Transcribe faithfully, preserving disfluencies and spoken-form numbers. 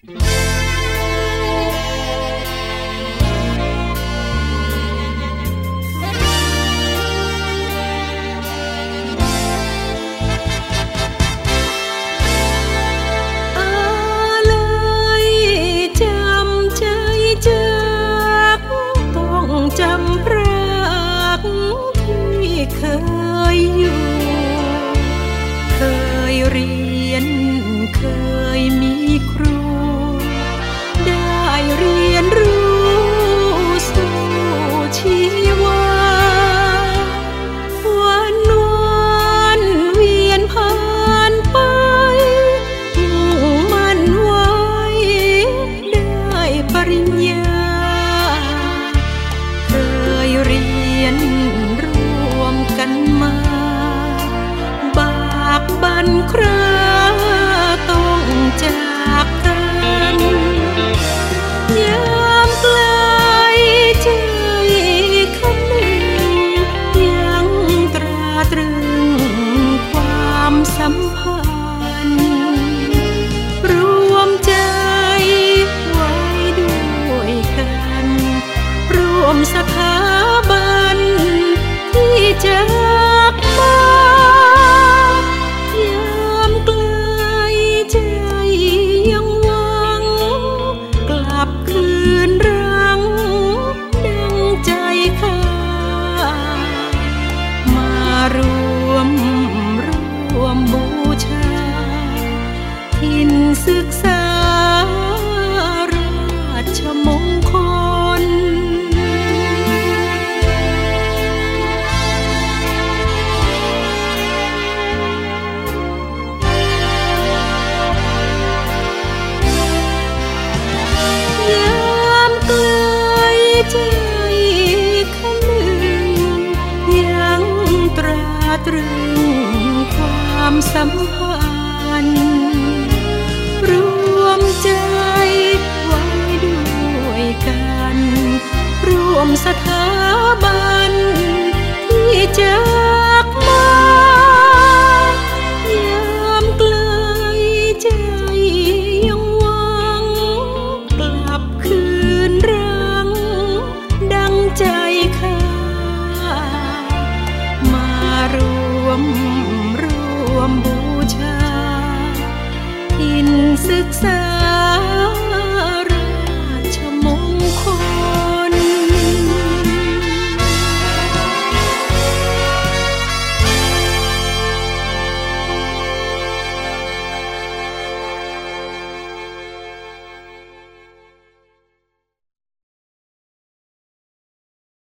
จำรักที่เคยอยู่เคยเรียนเคยมีครูได้เรียนรู้สู่ชีวาวันวันเวียนผ่านไปมุ่งมั่นไว้ได้ปริญญาเรียนร่วมกันมาบากบั่นคราต้องจากกันยามไกลใจคำหนึ่งยังตราตรึงความสัมพันธ์รวมใจไว้ด้วยกันร่วมสถาบันที่จากมายามไกลใจยังหวังกลับคืนรังดังใจข้ามารวมร่วมบูชาถิ่นศึกษาราชมงคลใจคำหนึ่งยังตราตรึงความสัมพั